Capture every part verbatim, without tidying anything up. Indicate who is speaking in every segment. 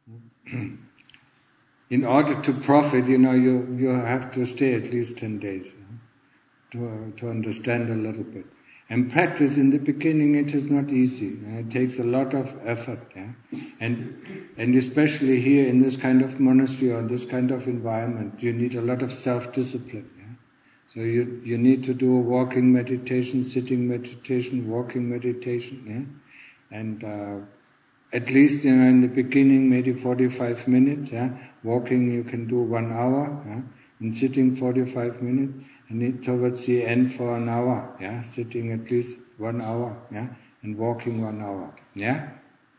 Speaker 1: In order to profit, you know, you, you have to stay at least ten days you know, to, to understand a little bit. And practice in the beginning, it is not easy. It takes a lot of effort. Yeah? And and especially here in this kind of monastery or this kind of environment, you need a lot of self-discipline. Yeah? So you, you need to do walking meditation, sitting meditation, walking meditation. Yeah? And uh, at least, you know, in the beginning, maybe forty-five minutes. Yeah? Walking you can do one hour. Yeah? And sitting forty-five minutes. And it towards the end for an hour, yeah, sitting at least one hour, yeah, and walking one hour, yeah,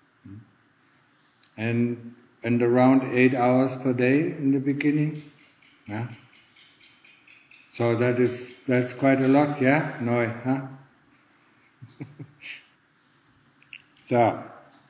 Speaker 1: and and around eight hours per day in the beginning, yeah. So that is that's quite a lot, yeah, no, huh? So,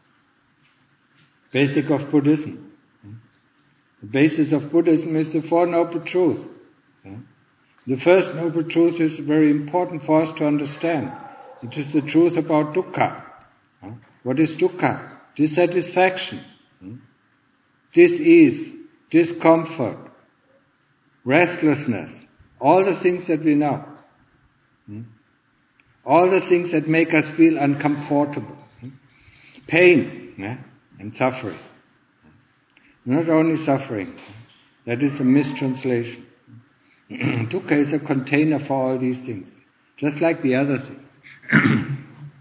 Speaker 1: basic of Buddhism. The basis of Buddhism is the Four Noble Truths. Yeah? The first noble truth is very important for us to understand. It is the truth about dukkha. What is dukkha? Dissatisfaction, dis-ease, discomfort, restlessness, all the things that we know. All the things that make us feel uncomfortable. Pain yeah? and suffering. Not only suffering, that is a mistranslation. Dukkha is a container for all these things, just like the other things.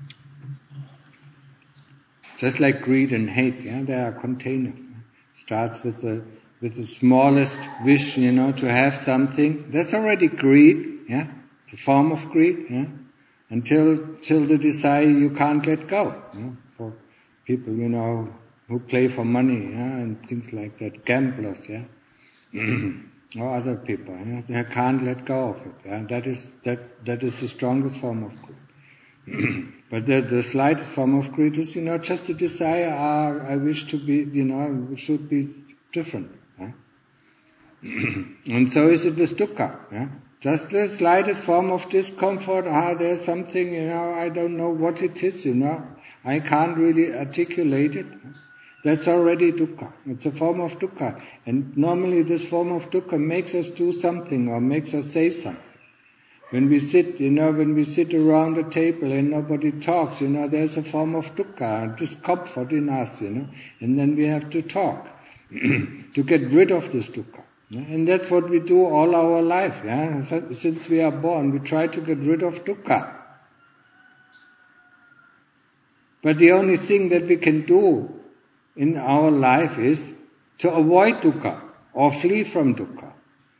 Speaker 1: Just like greed and hate, yeah, they are containers. Starts with the with the smallest wish, you know, to have something. That's already greed, yeah. It's a form of greed, yeah. Until till the desire you can't let go. Yeah? For people, you know, who play for money, yeah, and things like that, gamblers, yeah. Or other people, yeah? They can't let go of it. Yeah? That is that that is the strongest form of greed. But the, the slightest form of greed is, you know, just a desire. Ah, I wish to be, you know, it should be different. Yeah? And so is it with dukkha. Yeah? Just the slightest form of discomfort. Ah, there's something, you know, I don't know what it is. You know, I can't really articulate it. That's already dukkha. It's a form of dukkha. And normally this form of dukkha makes us do something or makes us say something. When we sit, you know, when we sit around a table and nobody talks, you know, there's a form of dukkha, discomfort in us, you know, and then we have to talk to get rid of this dukkha. Yeah? And that's what we do all our life, yeah. So, since we are born, we try to get rid of dukkha. But the only thing that we can do in our life is to avoid dukkha or flee from dukkha.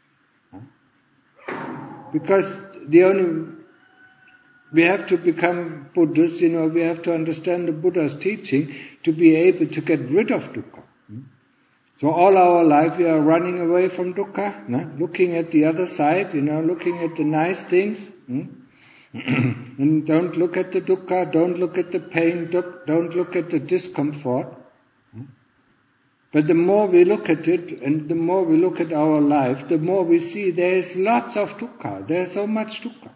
Speaker 1: Because the only, we have to become Buddhists, you know, we have to understand the Buddha's teaching to be able to get rid of dukkha. So all our life we are running away from dukkha, no? Looking at the other side, you know, looking at the nice things. And don't look at the dukkha, don't look at the pain, don't look at the discomfort. But the more we look at it, and the more we look at our life, the more we see there is lots of dukkha. There is so much dukkha.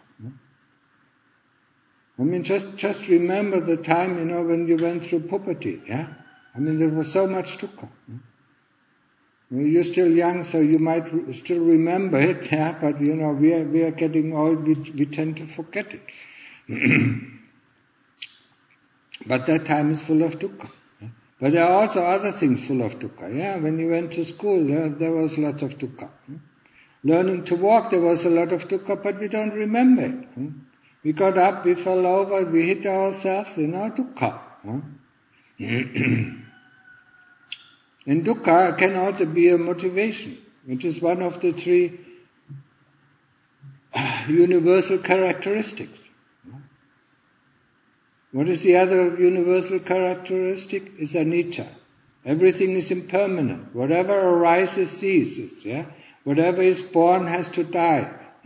Speaker 1: I mean, just just remember the time, you know, when you went through puberty. Yeah, I mean, there was so much dukkha. You're still young, so you might re- still remember it. Yeah, but you know, we are we are getting old. We we tend to forget it. But that time is full of dukkha. But there are also other things full of dukkha. Yeah, when you went to school, yeah, there was lots of dukkha. Learning to walk, there was a lot of dukkha, but we don't remember it. We got up, we fell over, we hit ourselves, you know, dukkha. And dukkha can also be a motivation, which is one of the three universal characteristics. What is the other universal characteristic? Is anicca. Everything is impermanent. Whatever arises ceases. Yeah? Whatever is born has to die.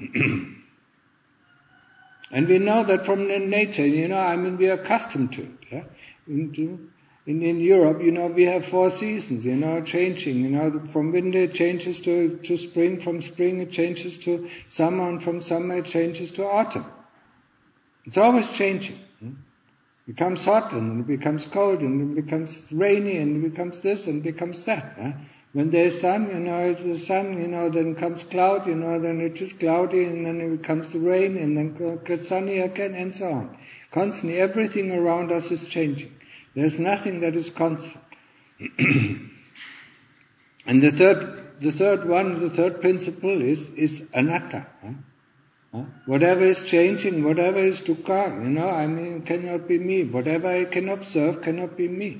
Speaker 1: And we know that from the nature, you know, I mean, we are accustomed to it. Yeah? In, in, in Europe, you know, we have four seasons, you know, changing. You know, from winter it changes to, to spring, from spring it changes to summer, and from summer it changes to autumn. It's always changing. It becomes hot and it becomes cold and it becomes rainy and it becomes this and it becomes that. Huh? When there's sun, you know, it's the sun, you know, then comes cloud, you know, then it is cloudy and then it becomes the rain and then it gets sunny again and so on. Constantly, everything around us is changing. There's nothing that is constant. And the third, the third one, the third principle is, is anatta. Huh? Huh? Whatever is changing, whatever is dukkha, you know, I mean, cannot be me. Whatever I can observe cannot be me.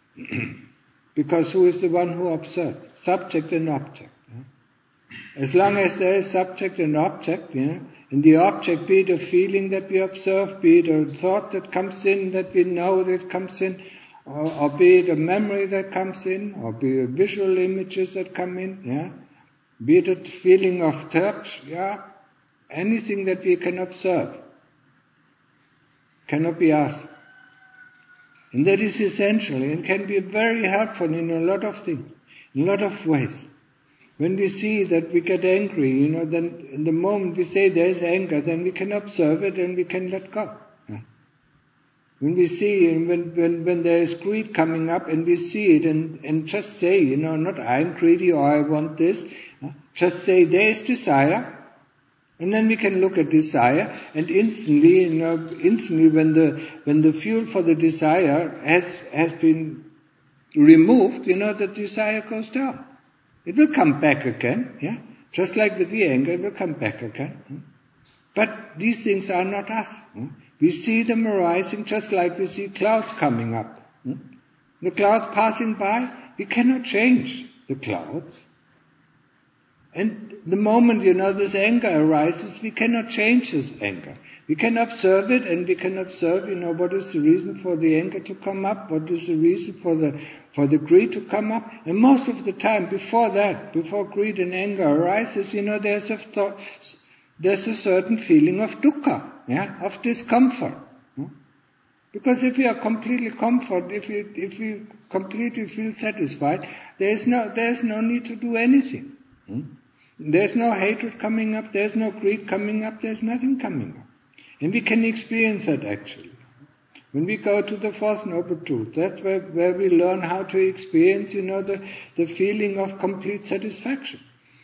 Speaker 1: Because who is the one who observes? Subject and object. Yeah? As long as there is subject and object, you know, and the object, be it a feeling that we observe, be it a thought that comes in that we know that comes in, or, or be it a memory that comes in, or be it visual images that come in, yeah, be it a feeling of touch, yeah, anything that we can observe cannot be us. And that is essential and can be very helpful in a lot of things, in a lot of ways. When we see that we get angry, you know, then in the moment we say there is anger, then we can observe it and we can let go. Yeah. When we see, and when, when, when there is greed coming up and we see it and, and just say, you know, not I'm greedy or I want this, yeah. Just say there is desire. And then we can look at desire, and instantly, you know, instantly when the when the fuel for the desire has has been removed, you know, the desire goes down. It will come back again, yeah. Just like with the anger, it will come back again. But these things are not us. We see them arising just like we see clouds coming up. The clouds passing by, we cannot change the clouds. And the moment, you know, this anger arises, we cannot change this anger. We can observe it and we can observe, you know, what is the reason for the anger to come up, what is the reason for the for the greed to come up. And most of the time, before that, before greed and anger arises, you know, there's a thought, there's a certain feeling of dukkha, yeah, of discomfort. Because if we are completely comfort, if we if we completely feel satisfied, there is no there is no need to do anything. There's no hatred coming up, there's no greed coming up, there's nothing coming up. And we can experience that actually. When we go to the fourth noble truth, that's where, where we learn how to experience, you know, the, the feeling of complete satisfaction.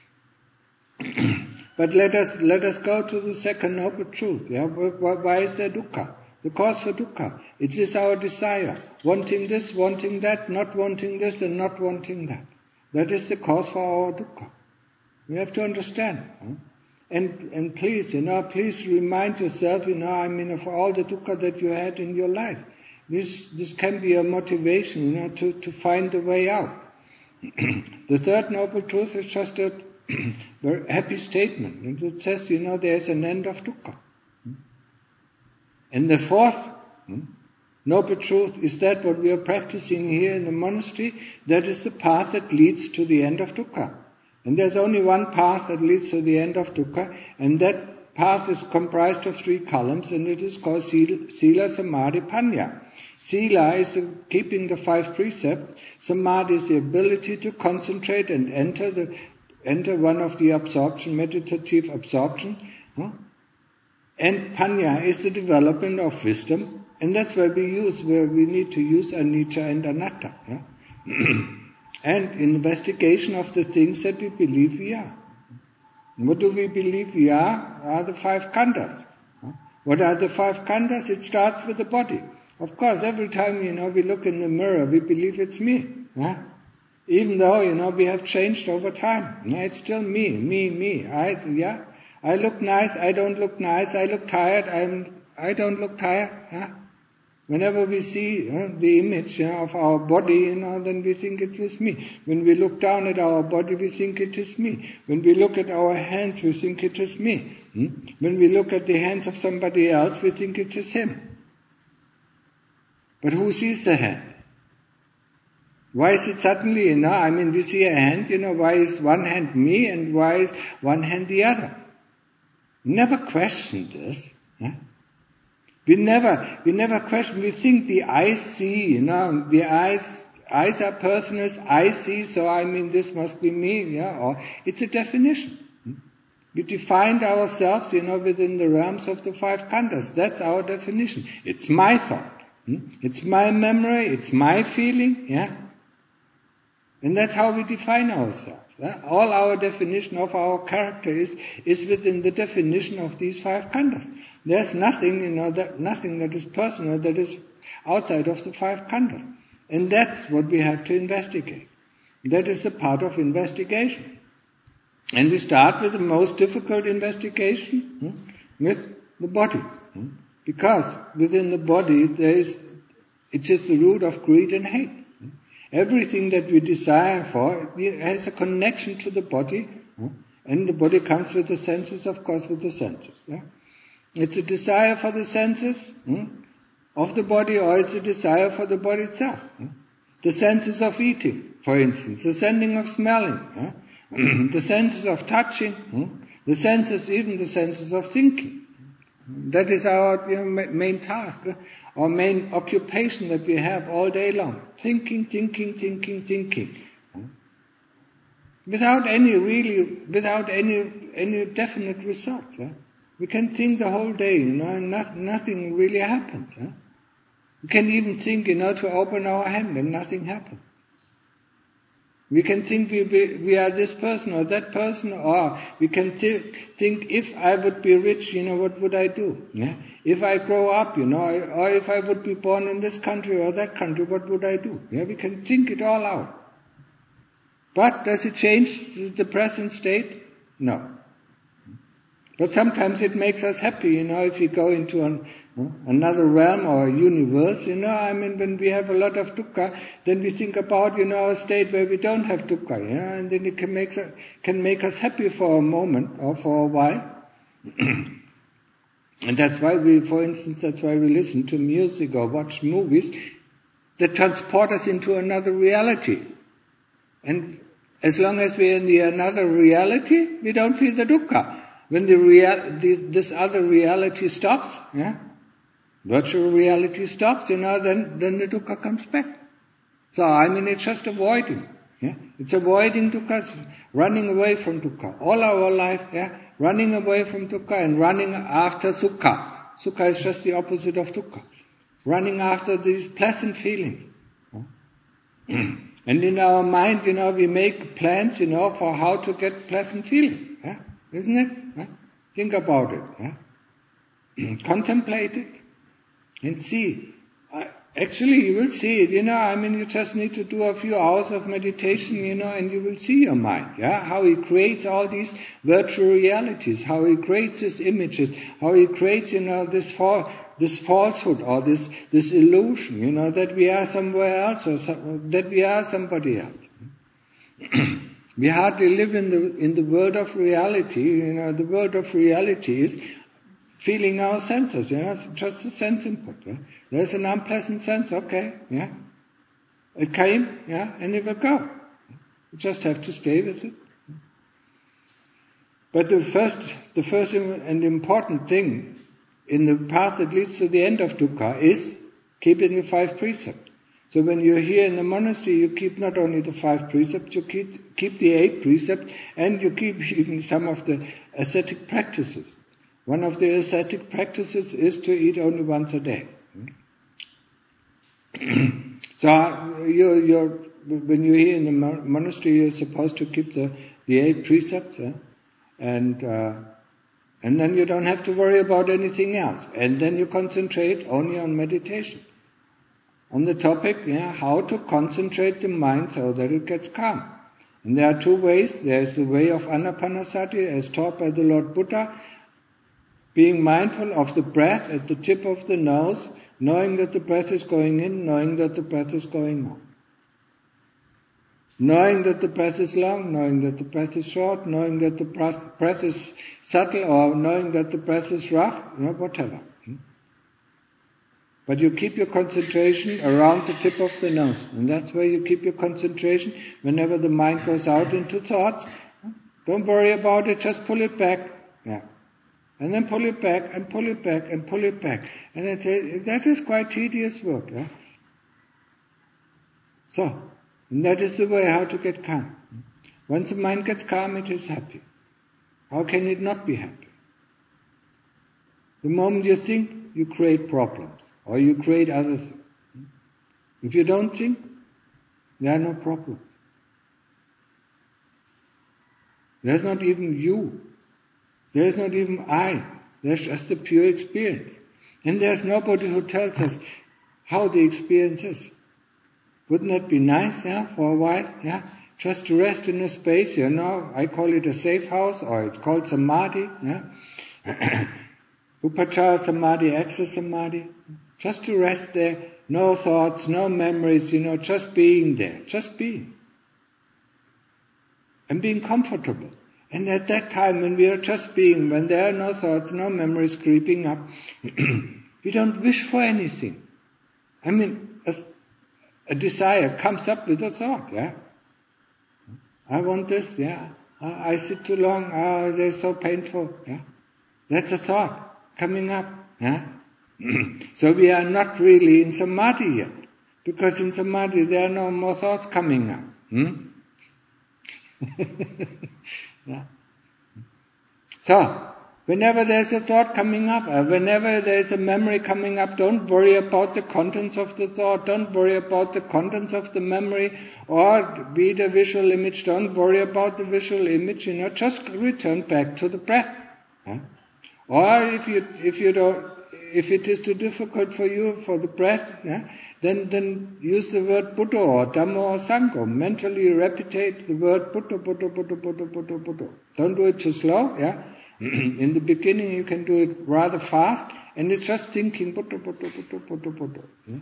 Speaker 1: But let us let us go to the second noble truth. Yeah? Why, why is there dukkha? The cause for dukkha. It is our desire. Wanting this, wanting that, not wanting this and not wanting that. That is the cause for our dukkha. We have to understand. Huh? And and please, you know, please remind yourself, you know, I mean, of all the dukkha that you had in your life. This this can be a motivation, you know, to, to find the way out. The third noble truth is just a very happy statement. And it says, you know, there is an end of dukkha. And the fourth noble truth is that what we are practicing here in the monastery, that is the path that leads to the end of dukkha. And there's only one path that leads to the end of dukkha, and that path is comprised of three columns, and it is called Sila, Samadhi, Panya. Sila is the, keeping the five precepts. Samadhi is the ability to concentrate and enter the enter one of the absorption, meditative absorption. Huh? And Panya is the development of wisdom, and that's where we use, where we need to use anicca and anatta. Yeah? And investigation of the things that we believe we are. What do we believe we are? Are the five khandhas. What are the five khandhas? It starts with the body. Of course, every time, you know, we look in the mirror, we believe it's me. Huh? Even though, you know, we have changed over time. No, it's still me, me, me. I, yeah, I look nice, I don't look nice. I look tired, I'm, I don't look tired. Huh? Whenever we see you know, the image you know, of our body, you know, then we think it is me. When we look down at our body, we think it is me. When we look at our hands, we think it is me. Hmm? When we look at the hands of somebody else, we think it is him. But who sees the hand? Why is it suddenly, you know, I mean, we see a hand, you know, why is one hand me and why is one hand the other? Never question this. Huh? We never, we never question. We think the eyes see, you know, the eyes, eyes are personal. I see, so I mean this must be me, yeah. Or it's a definition. We defined ourselves, you know, within the realms of the five khandhas. That's our definition. It's my thought. Hmm? It's my memory, it's my feeling, yeah? And that's how we define ourselves. Yeah? All our definition of our character is, is within the definition of these five khandhas. There's nothing, you know, that nothing that is personal that is outside of the five khandhas. And that's what we have to investigate. That is the part of investigation. And we start with the most difficult investigation, hmm, with the body. Hmm? Because within the body there is, it is the root of greed and hate. Hmm? Everything that we desire for has a connection to the body, hmm? And the body comes with the senses, of course, with the senses. Yeah? It's a desire for the senses hmm, of the body, or it's a desire for the body itself. Hmm? The senses of eating, for instance, the sensing of smelling, huh? The senses of touching, hmm? the senses, even the senses of thinking. That is our you know, main task, huh? Our main occupation that we have all day long. Thinking, thinking, thinking, thinking. Hmm? Without any really, without any any definite results. Huh? We can think the whole day, you know, and not, nothing really happens. Huh? We can even think, you know, to open our hand and nothing happens. We can think we, be, we are this person or that person, or we can th- think if I would be rich, you know, what would I do? Yeah? If I grow up, you know, or if I would be born in this country or that country, what would I do? Yeah? We can think it all out. But does it change the present state? No. But sometimes it makes us happy, you know, if we go into an, another realm or a universe, you know, I mean, when we have a lot of dukkha, then we think about, you know, a state where we don't have dukkha, you know, and then it can make, can make us happy for a moment or for a while. And that's why we, for instance, that's why we listen to music or watch movies that transport us into another reality. And as long as we're in the another reality, we don't feel the dukkha. When the real, the, this other reality stops, yeah, virtual reality stops, you know, then, then the dukkha comes back. So, I mean, it's just avoiding, yeah. It's avoiding dukkha, running away from dukkha. All our life, yeah, running away from dukkha and running after sukha. Sukha is just the opposite of dukkha. Running after these pleasant feelings. Yeah? And in our mind, you know, we make plans, you know, for how to get pleasant feeling, yeah. Isn't it? Huh? Think about it. Huh? Contemplate it and see. Uh, actually, you will see it. You know, I mean, you just need to do a few hours of meditation, you know, and you will see your mind. Yeah, how he creates all these virtual realities, how he creates these images, how he creates, you know, this fa- this falsehood or this this illusion, you know, that we are somewhere else or some, that we are somebody else. We hardly live in the in the world of reality. You know, the world of reality is feeling our senses. You know, it's just a sense input. Yeah? There's an unpleasant sense. Okay, yeah, it came, yeah, and it will go. You just have to stay with it. But the first, the first and important thing in the path that leads to the end of dukkha is keeping the five precepts. So when you're here in the monastery, you keep not only the five precepts, you keep, keep the eight precepts, and you keep even some of the ascetic practices. One of the ascetic practices is to eat only once a day. So you're, you're, when you're here in the monastery, you're supposed to keep the, the eight precepts, eh? and uh, and then you don't have to worry about anything else. And then you concentrate only on meditation. On the topic, yeah, how to concentrate the mind so that it gets calm. And there are two ways. There is the way of Anapanasati, as taught by the Lord Buddha, being mindful of the breath at the tip of the nose, knowing that the breath is going in, knowing that the breath is going out. Knowing that the breath is long, knowing that the breath is short, knowing that the breath is subtle, or knowing that the breath is rough, you know, whatever. But you keep your concentration around the tip of the nose. And that's where you keep your concentration whenever the mind goes out into thoughts. Don't worry about it, just pull it back. Yeah. And then pull it back, and pull it back, and pull it back. And it, that is quite tedious work. Yeah? So, and that is the way how to get calm. Once the mind gets calm, it is happy. How can it not be happy? The moment you think, you create problems. or you create others. If you don't think, there are no problems. There's not even you. There's not even I. There's just the pure experience. And there's nobody who tells us how the experience is. Wouldn't that be nice, yeah, for a while, yeah? Just to rest in a space, you know, I call it a safe house, or it's called Samadhi, yeah? Upachara Samadhi, Access Samadhi. Just to rest there, no thoughts, no memories, you know, just being there, just being. And being comfortable. And at that time, when we are just being, when there are no thoughts, no memories creeping up, we don't wish for anything. I mean, a, a desire comes up with a thought, yeah? I want this, yeah? I, I sit too long, oh, they're so painful, yeah? That's a thought coming up, yeah? So we are not really in Samadhi yet, because in Samadhi there are no more thoughts coming up. Hmm? Yeah. So, whenever there's a thought coming up, or whenever there's a memory coming up, don't worry about the contents of the thought, don't worry about the contents of the memory, or be the visual image, don't worry about the visual image, you know, just return back to the breath. Huh? Or if you if you don't if it is too difficult for you for the breath, yeah, then then use the word Buddha or Dhamma or Sangha. Mentally repeat the word Buddha, Buddha, Buddha, Buddha, Buddha, Buddha. Don't do it too slow, yeah. In the beginning you can do it rather fast, and it's just thinking Buddha, Buddha, Buddha, Buddha, Buddha.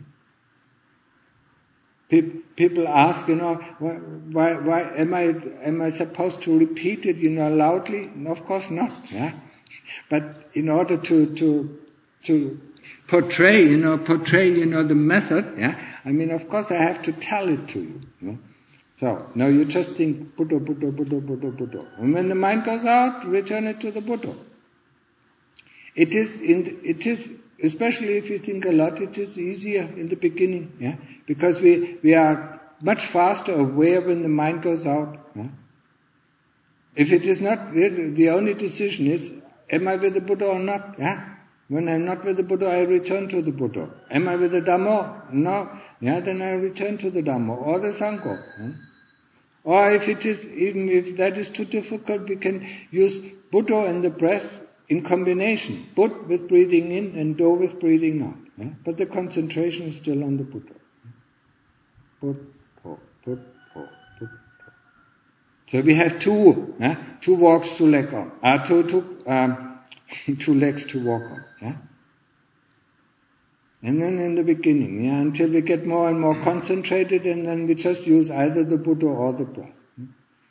Speaker 1: Yeah? People ask, you know, why, why, why am I am I supposed to repeat it, you know, loudly? No, of course not, yeah. But in order to to to portray, you know, portray, you know, the method, yeah. I mean, of course, I have to tell it to you. You know? So now you just think Buddha, Buddha, Buddha, Buddha, Buddha, and when the mind goes out, return it to the Buddha. It is in, it is especially if you think a lot, it is easier in the beginning, yeah, because we we are much faster aware when the mind goes out. Yeah? If it is not, the only decision is, am I with the Buddha or not? Yeah. When I'm not with the Buddha, I return to the Buddha. Am I with the Dhamma? No. Yeah, then I return to the Dhamma or the Sangha. Hmm? Or if it is, even if that is too difficult, we can use Buddha and the breath in combination. Bud with breathing in and Do with breathing out. Yeah? But the concentration is still on the Buddha. Bud, po, bud, po, bud, po. So we have two, yeah? two walks to leg on. Uh, two, two, um, two legs to walk on, yeah? And then in the beginning, yeah, until we get more and more concentrated, and then we just use either the Buddha or the breath. Yeah?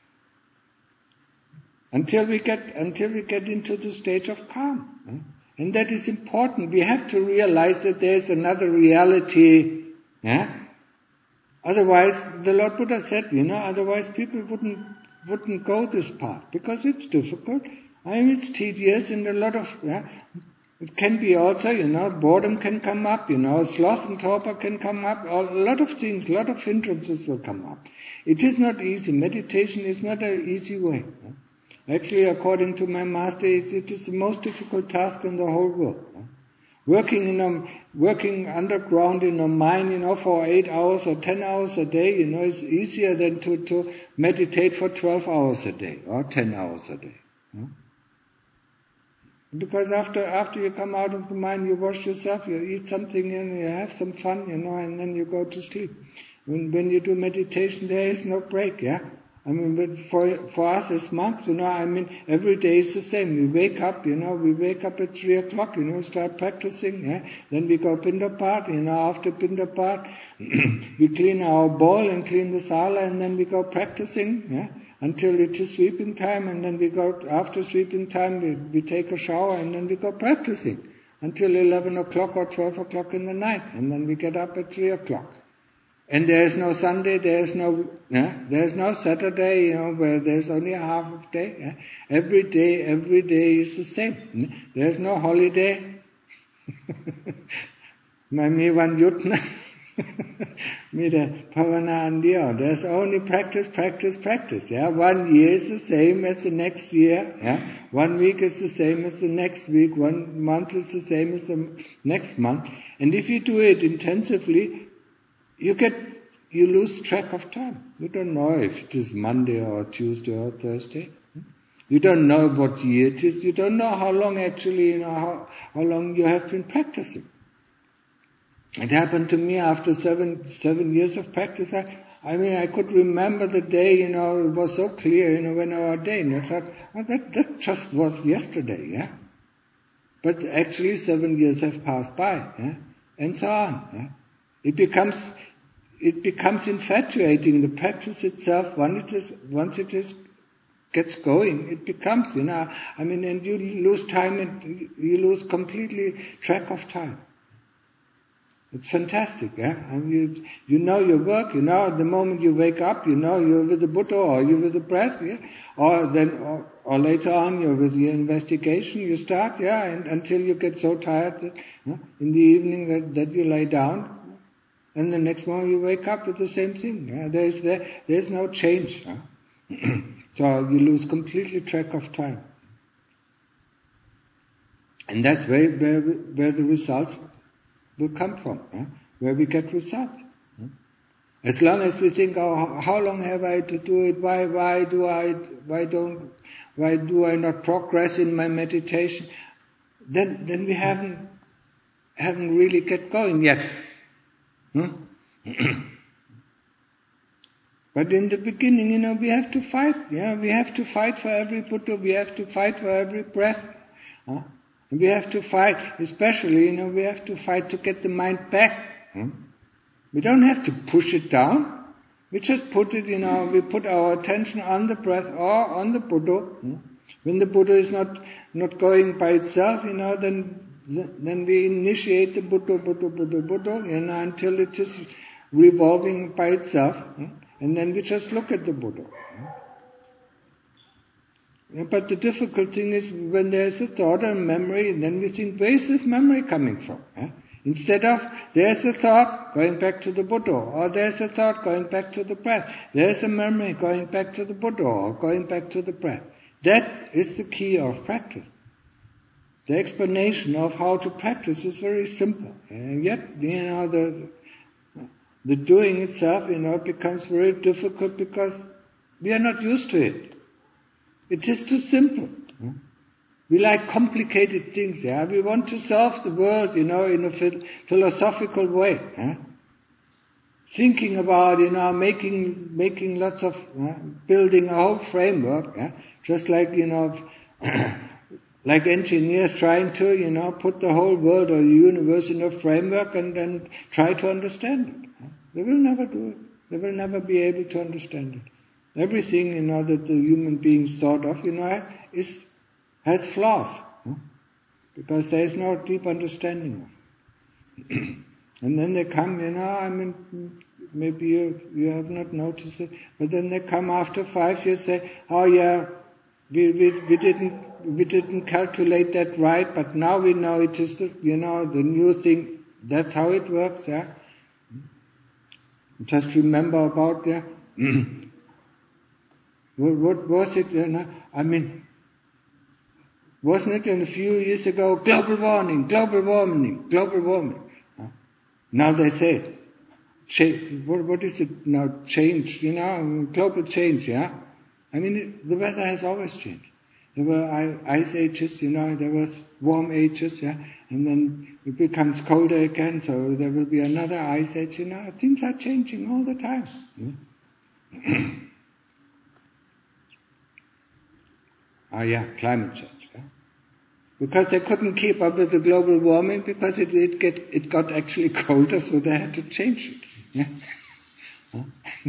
Speaker 1: Until we get, until we get into the stage of calm. Yeah? And that is important. We have to realize that there is another reality, yeah? Otherwise, the Lord Buddha said, you know, otherwise people wouldn't, wouldn't go this path, because it's difficult. I mean, it's tedious, and a lot of, yeah, it can be also, you know, boredom can come up, you know, sloth and torpor can come up, a lot of things, a lot of hindrances will come up. It is not easy. Meditation is not an easy way. Yeah? Actually, according to my master, it, it is the most difficult task in the whole world. Yeah? Working in a, working underground in a mine, you know, for eight hours or ten hours a day, you know, is easier than to, to meditate for twelve hours a day or ten hours a day. Yeah? Because after after you come out of the mine, you wash yourself, you eat something, and you have some fun, you know, and then you go to sleep. When when you do meditation, there is no break, yeah. I mean, but for for us as monks, you know, I mean, every day is the same. We wake up, you know, we wake up at three o'clock, you know, start practicing, yeah. Then we go Pindapat, you know, after Pindapat, we clean our bowl and clean the sala, and then we go practicing, yeah. Until it is sweeping time, and then we go, after sweeping time, we, we take a shower, and then we go practicing until eleven o'clock or twelve o'clock in the night, and then we get up at three o'clock. And there is no Sunday, there is no, yeah, there is no Saturday, you know, where there is only a half of day. Yeah? Every day, every day is the same. There is no holiday. ไม่มีวันหยุดนะ Mida Pavana and Dio. There's only practice, practice, practice. Yeah, one year is the same as the next year. Yeah, one week is the same as the next week. One month is the same as the next month. And if you do it intensively, you get you lose track of time. You don't know if it is Monday or Tuesday or Thursday. You don't know what year it is. You don't know how long actually, you know, how, how long you have been practicing. It happened to me after seven seven years of practice. I, I mean, I could remember the day, you know, it was so clear, you know, when I ordained. I thought, oh, that, that just was yesterday, yeah? But actually seven years have passed by, yeah? And so on, yeah? It becomes, it becomes infatuating. The practice itself, once it is, once it is, gets going, it becomes, you know, I mean, and you lose time and you lose completely track of time. It's fantastic, yeah? And you, you know your work, you know the moment you wake up, you know you're with the Buddha or you're with the breath, yeah? Or then, or, or later on you're with your investigation, you start, yeah, and until you get so tired that, yeah, in the evening that, that you lie down, and the next morning you wake up with the same thing, yeah? There's, there, there's no change, yeah? So you lose completely track of time. And that's where, where, where the results will come from, yeah? Where we get results. Yeah? As long as we think, oh, how long have I to do it? Why, why do I, why don't, why do I not progress in my meditation? Then, then we haven't, haven't really get going yet. Hmm? But in the beginning, you know, we have to fight. Yeah, we have to fight for every Buddha. We have to fight for every breath. Huh? And we have to fight, especially, you know, we have to fight to get the mind back. Hmm? We don't have to push it down. We just put it, you know, we put our attention on the breath or on the Buddha. Hmm? When the Buddha is not not going by itself, you know, then then we initiate the Buddha, Buddha, Buddha, Buddha, you know, until it is revolving by itself. Hmm? And then we just look at the Buddha. Yeah, but the difficult thing is when there's a thought or memory, and then we think, where is this memory coming from? Yeah? Instead of, there's a thought going back to the Buddha, or there's a thought going back to the breath. There's a memory going back to the Buddha, or going back to the breath. That is the key of practice. The explanation of how to practice is very simple. And yet, you know, the The doing itself, you know, becomes very difficult because we are not used to it. It is too simple. We like complicated things, yeah. We want to solve the world, you know, in a philosophical way, yeah? Thinking about, you know, making making lots of, uh, building a whole framework, yeah? Just like, you know, like engineers trying to, you know, put the whole world or the universe in a framework and then try to understand it. They will never do it. They will never be able to understand it. Everything, you know, that the human beings thought of, you know, is has flaws, huh? Because there is no deep understanding of it. And then they come, you know, I mean, maybe you you have not noticed it, but then they come after five years, say, oh yeah, we we we didn't we didn't calculate that right, but now we know it is the, you know, the new thing. That's how it works, yeah. Just remember about, yeah, what, what was it, you know? I mean, wasn't it in a few years ago, global warming, global warming, global warming. Uh, now they say, cha- what, what is it now, change, you know, global change, yeah? I mean, it, the weather has always changed. There were ice ages, you know, there was warm ages, yeah, and then it becomes colder again, so there will be another ice age, you know, things are changing all the time. Yeah? Ah, yeah, climate change, yeah? Because they couldn't keep up with the global warming because it, it, get, it got actually colder, so they had to change it. Yeah?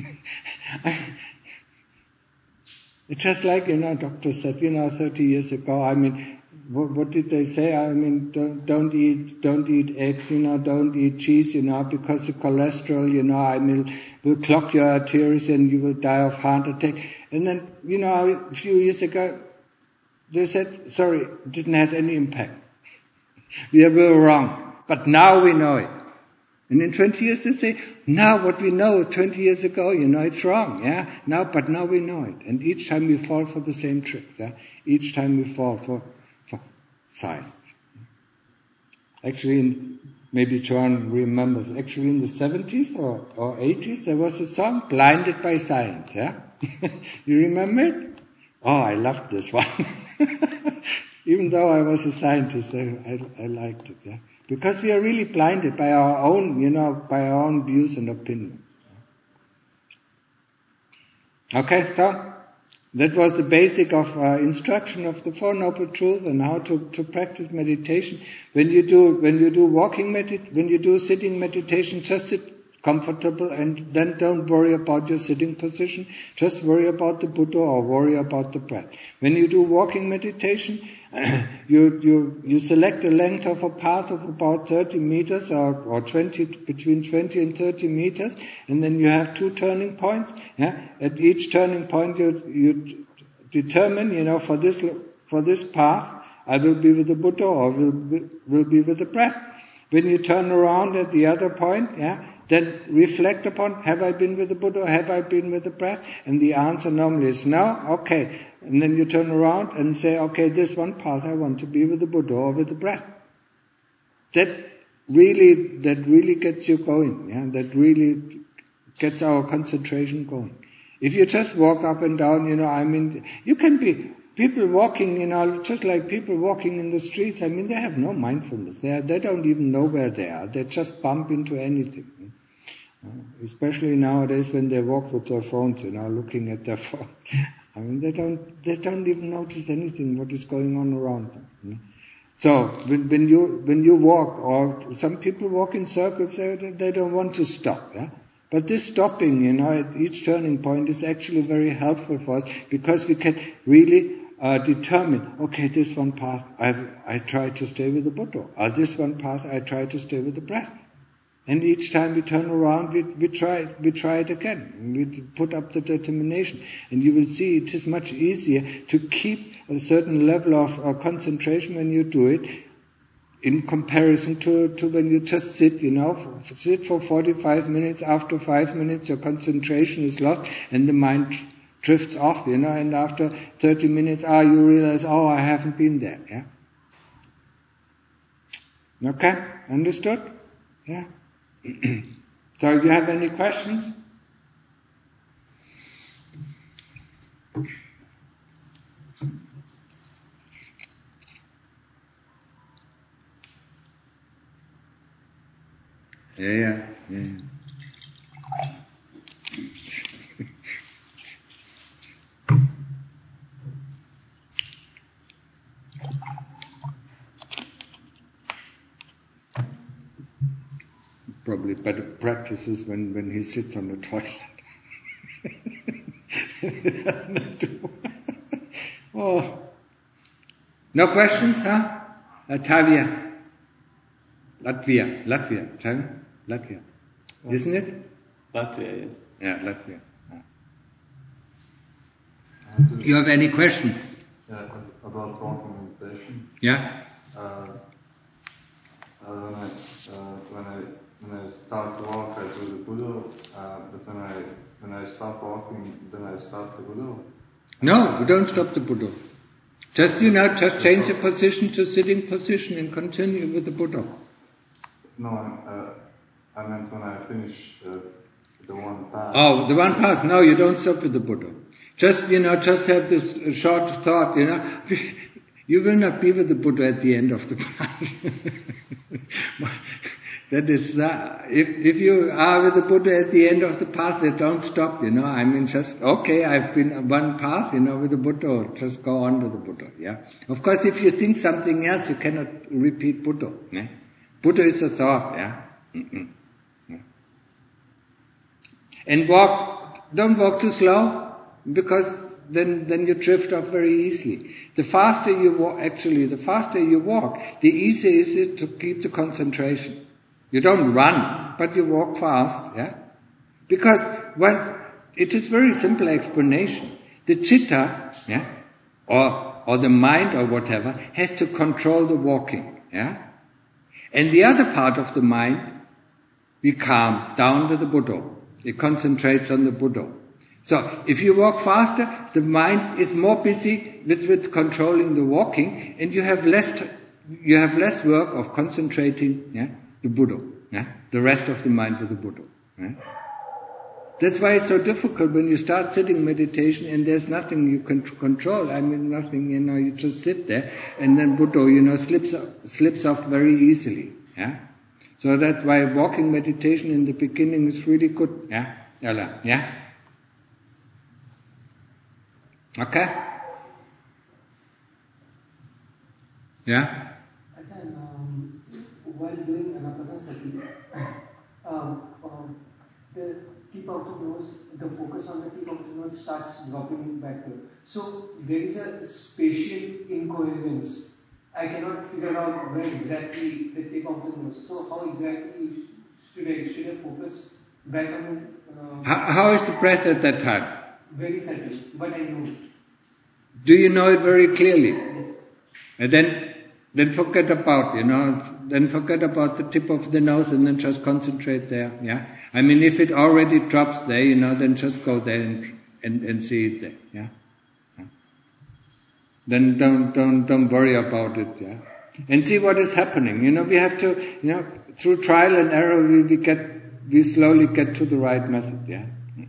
Speaker 1: It's just like, you know, doctor said, you know, thirty years ago, I mean, what, what did they say? I mean, don't, don't eat, don't eat eggs, you know, don't eat cheese, you know, because the cholesterol, you know, I mean, will clog your arteries and you will die of heart attack. And then, you know, a few years ago, they said, sorry, it didn't have any impact. We were wrong. But now we know it. And in twenty years they say, now what we know twenty years ago, you know, it's wrong, yeah? Now, but now we know it. And each time we fall for the same tricks, yeah? Each time we fall for, for science. Actually, in, maybe John remembers, actually in the seventies or, or eighties, there was a song, Blinded by Science, yeah? You remember it? Oh, I loved this one. Even though I was a scientist, I, I, I liked it, yeah? Because we are really blinded by our own, you know, by our own views and opinions. Okay, so that was the basic of uh, instruction of the Four Noble Truths and how to, to practice meditation. When you do when you do walking medit when you do sitting meditation, just sit comfortable and then don't worry about your sitting position. Just worry about the Buddha or worry about the breath. When you do walking meditation, you you you select a length of a path of about thirty meters or, or twenty between twenty and thirty meters, and then you have two turning points. Yeah, at each turning point you you determine, you know, for this for this path I will be with the Buddha or will be, will be with the breath. When you turn around at the other point, yeah, then reflect upon, have I been with the Buddha or have I been with the breath? And the answer normally is no. Okay. And then you turn around and say, okay, this one path I want to be with the Buddha or with the breath. That really, that really gets you going. Yeah, that really gets our concentration going. If you just walk up and down, you know, I mean, you can be people walking, you know, just like people walking in the streets. I mean, they have no mindfulness. They are, they don't even know where they are. They just bump into anything. Uh, especially nowadays when they walk with their phones, you know, looking at their phones. I mean, they don't, they don't even notice anything what is going on around them. You know? So when, when you when you walk, or some people walk in circles, they, they don't want to stop. Yeah? But this stopping, you know, at each turning point is actually very helpful for us because we can really uh, determine. Okay, this one path I I try to stay with the Buddha, or this one path I try to stay with the breath. And each time we turn around, we, we try we try it again. We put up the determination. And you will see it is much easier to keep a certain level of uh, concentration when you do it in comparison to, to when you just sit, you know, for, sit for forty-five minutes. After five minutes, your concentration is lost and the mind drifts off, you know, and after thirty minutes, ah, you realize, oh, I haven't been there, yeah? Okay? Understood? Yeah? So, do you have any questions? Yeah, yeah, yeah. Probably better practices when, when he sits on the toilet. Oh. No questions, huh? Uh, Tavia. Latvia. Latvia. Tavia? Latvia. Isn't it?
Speaker 2: Latvia, yes.
Speaker 1: Yeah, Latvia. Yeah. You have any questions?
Speaker 2: Yeah, about walking meditation.
Speaker 1: Yeah?
Speaker 2: Uh, uh, when I uh, when I when I start to walk, I do the Buddha. Uh, but when I when I stop walking, then I stop the Buddha.
Speaker 1: No, we don't stop the Buddha. Just you know, just change the position to sitting position and continue with the Buddha.
Speaker 2: No, uh, I meant when I finish uh, the one path.
Speaker 1: Oh, the one path. No, you don't stop with the Buddha. Just you know, just have this short thought. You know, you will not be with the Buddha at the end of the path. That is, uh, if if you are with the Buddha at the end of the path, then don't stop, you know. I mean, just, okay, I've been on one path, you know, with the Buddha, just go on with the Buddha, yeah. Of course, if you think something else, you cannot repeat Buddha, yeah. Buddha is a thought, yeah. Mm-mm. Yeah. And walk, don't walk too slow, because then then you drift off very easily. The faster you walk, actually, the faster you walk, the easier is it to keep the concentration. You don't run, but you walk fast, yeah? Because when it is very simple explanation. The chitta, yeah, or or the mind or whatever, has to control the walking, yeah? And the other part of the mind, we calm down with the Buddha. It concentrates on the Buddha. So if you walk faster, the mind is more busy with, with controlling the walking, and you have less you have less work of concentrating, yeah, the Buddha, yeah, the rest of the mind with the Buddha. Yeah. That's why it's so difficult when you start sitting meditation and there's nothing you can control. I mean, nothing, you know, you just sit there, and then Buddha, you know, slips slips off very easily. Yeah. So that's why walking meditation in the beginning is really good. Yeah. Ella. Yeah. Okay? Yeah?
Speaker 3: Ajahn, um, while doing Anapanasati, um, um, the tip of the nose, the focus on the tip of the nose starts dropping backward. So there is a spatial incoherence. I cannot figure out where exactly the tip of the nose. So how exactly should I should I focus back on? Uh,
Speaker 1: how, how is the breath at that time?
Speaker 3: Very subtle, but I know it.
Speaker 1: Do you know it very clearly?
Speaker 3: Yes.
Speaker 1: And then, then forget about, you know, then forget about the tip of the nose and then just concentrate there, yeah? I mean, if it already drops there, you know, then just go there and, and, and see it there, yeah? yeah? Then don't, don't, don't worry about it, yeah? And see what is happening, you know, we have to, you know, through trial and error we, we get, we slowly get to the right method, yeah?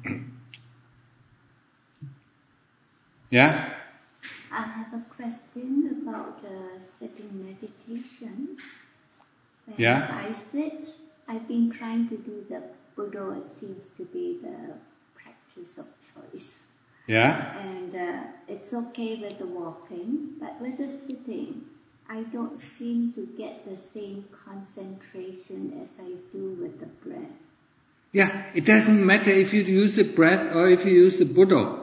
Speaker 1: Yeah?
Speaker 4: I have a question about uh, sitting meditation. When
Speaker 1: Yeah?
Speaker 4: I sit, I've been trying to do the Buddha. It seems to be the practice of choice.
Speaker 1: Yeah?
Speaker 4: And uh, it's okay with the walking, but with the sitting, I don't seem to get the same concentration as I do with the breath.
Speaker 1: Yeah, it doesn't matter if you use the breath or if you use the Buddha.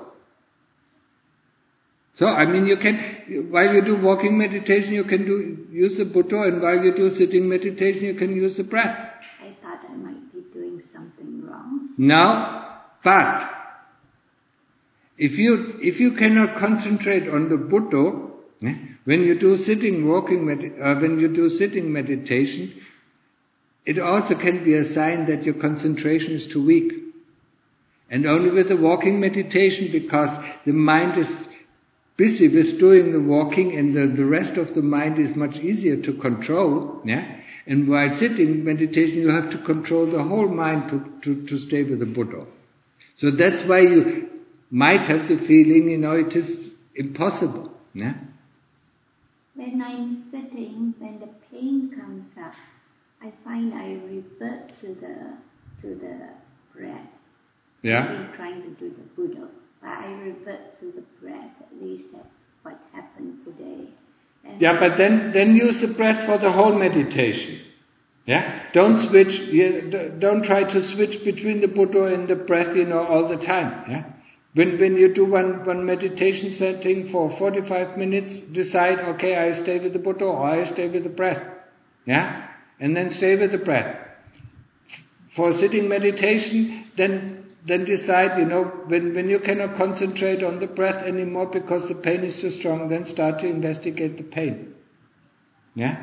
Speaker 1: So, I mean, you can, while you do walking meditation, you can do use the Buddha, and while you do sitting meditation, you can use the breath.
Speaker 4: I thought I might be doing something wrong.
Speaker 1: No, but if you if you cannot concentrate on the Buddha, eh, when you do sitting walking med- uh, when you do sitting meditation, it also can be a sign that your concentration is too weak. And only with the walking meditation, because the mind is busy with doing the walking and the, the rest of the mind is much easier to control, yeah? And while sitting meditation, you have to control the whole mind to, to, to stay with the Buddha. So that's why you might have the feeling, you know, it is impossible, yeah?
Speaker 4: When I'm sitting, when the pain comes up, I find I revert to the to the breath.
Speaker 1: Yeah?
Speaker 4: I've been trying to do the Buddha, but I revert to the breath. At least that's what happened today. And
Speaker 1: Yeah, but then, then use the breath for the whole meditation. Yeah? Don't switch, you, don't try to switch between the Buddha and the breath, you know, all the time. Yeah? When, when you do one, one meditation setting for forty-five minutes, decide, okay, I stay with the Buddha or I stay with the breath. Yeah? And then stay with the breath. For sitting meditation, then Then decide, you know, when, when you cannot concentrate on the breath anymore because the pain is too strong, then start to investigate the pain. Yeah?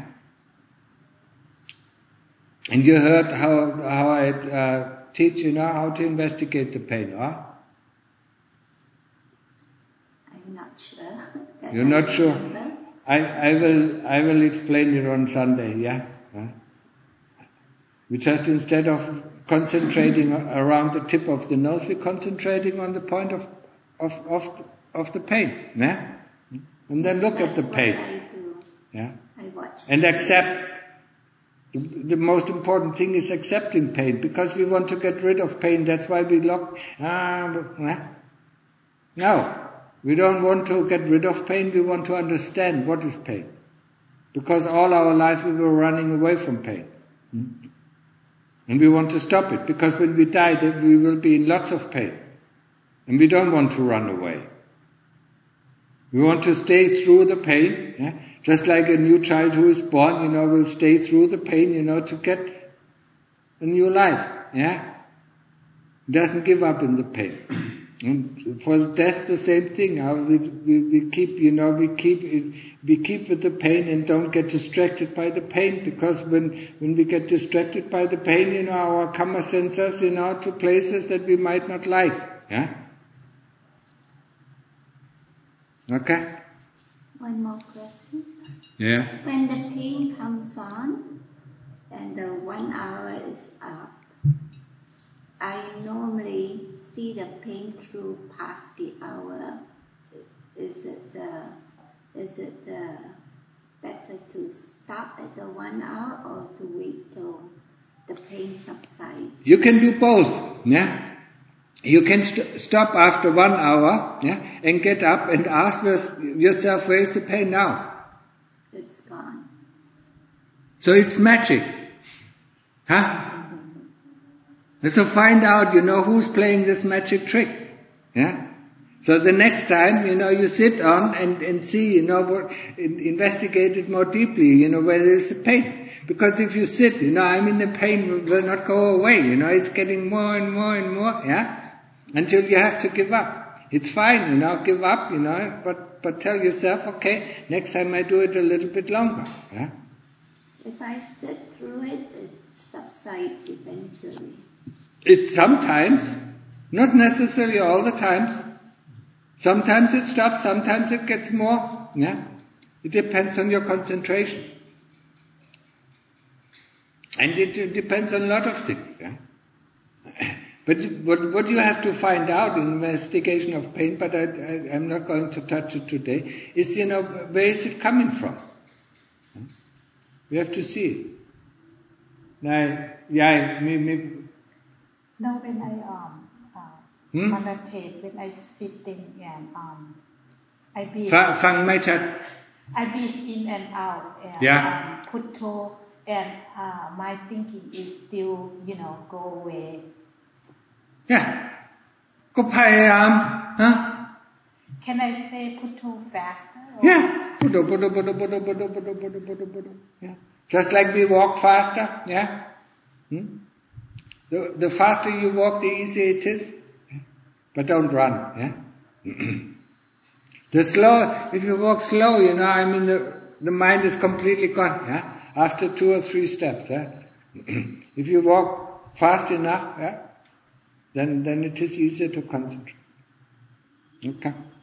Speaker 1: And you heard how how I uh, teach, you know, how to investigate the pain, huh?
Speaker 4: I'm not sure. that
Speaker 1: You're
Speaker 4: I
Speaker 1: not sure?
Speaker 4: remember.
Speaker 1: I, I will I will explain it on Sunday, yeah? Huh? We just, instead of concentrating around the tip of the nose, we're concentrating on the point of of of, of the pain, yeah? And then look
Speaker 4: That's
Speaker 1: at the pain.
Speaker 4: What I do.
Speaker 1: Yeah?
Speaker 4: I watch.
Speaker 1: And accept. The, the most important thing is accepting pain, because we want to get rid of pain. That's why we lock. Ah, no, we don't want to get rid of pain. We want to understand what is pain, because all our life we were running away from pain. And we want to stop it, because when we die, then we will be in lots of pain. And we don't want to run away. We want to stay through the pain, yeah? Just like a new child who is born, you know, will stay through the pain, you know, to get a new life, yeah? Doesn't give up in the pain. And for death, the same thing. How we, we, we keep, you know, we keep, we keep with the pain and don't get distracted by the pain, because when, when we get distracted by the pain, you know, our karma sends us, you know, to places that we might not like. Yeah? Okay?
Speaker 4: One more question.
Speaker 1: Yeah.
Speaker 4: When the pain comes on and the one hour is up, I normally see the pain through past the hour. Is it uh, is it uh, better to stop at the one hour or to wait till the pain subsides?
Speaker 1: You can do both. Yeah. You can st- stop after one hour, yeah, and get up and ask yourself, where is the pain now?
Speaker 4: It's gone.
Speaker 1: So it's magic. Huh? So find out, you know, who's playing this magic trick. Yeah? So the next time, you know, you sit on and, and see, you know, what, investigate it more deeply, you know, where there's the pain. Because if you sit, you know, I mean, the pain will not go away, you know, it's getting more and more and more, yeah? Until you have to give up. It's fine, you know, give up, you know, but, but tell yourself, okay, next time I do it a little bit longer, yeah?
Speaker 4: If I sit through it, it subsides eventually.
Speaker 1: It's sometimes, not necessarily all the times. Sometimes it stops, sometimes it gets more. Yeah, it depends on your concentration, and it, it depends on a lot of things. Yeah, but what what you have to find out in investigation of pain, but I, I, I'm not going to touch it today, is, you know, where is it coming from? We have to see it. Now, yeah, me, me.
Speaker 5: No, when I um uh,
Speaker 1: Hmm?
Speaker 5: meditate, when I sitting and um, I breathe.
Speaker 1: ฟังฟังไม่ชัด
Speaker 5: I breathe in and out and
Speaker 1: Yeah.
Speaker 5: um, putto, and uh, my thinking is still, you know, go away.
Speaker 1: Yeah. ก็พยายามฮะ
Speaker 5: Can I say putto faster? Or?
Speaker 1: Yeah. Buddha, Buddha, Buddha, Buddha, Buddha, Buddha, Buddha, Buddha, Buddha. Yeah. Just like we walk faster. Yeah. Hmm? The, the faster you walk, the easier it is. Yeah? But don't run. Yeah. The slow, if you walk slow, you know, I mean, the, the mind is completely gone. Yeah. After two or three steps. Yeah. If you walk fast enough, yeah, then then it is easier to concentrate. Okay.